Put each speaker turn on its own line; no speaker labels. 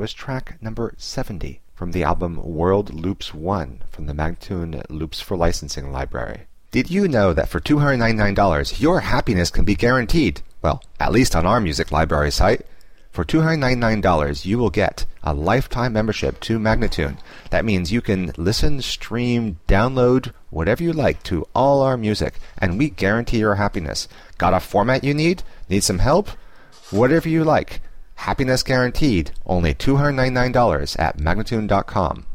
was track number 70 from the album World Loops 1 from the Magnatune Loops for Licensing library. Did you know that for $299 your happiness can be guaranteed? Well, at least on our music library site. For $299 you will get a lifetime membership to Magnatune. That means you can listen, stream, download, whatever you like to all our music, and we guarantee your happiness. Got a format you need? Need some help? Whatever you like. Happiness guaranteed. Only $299 at Magnatune.com.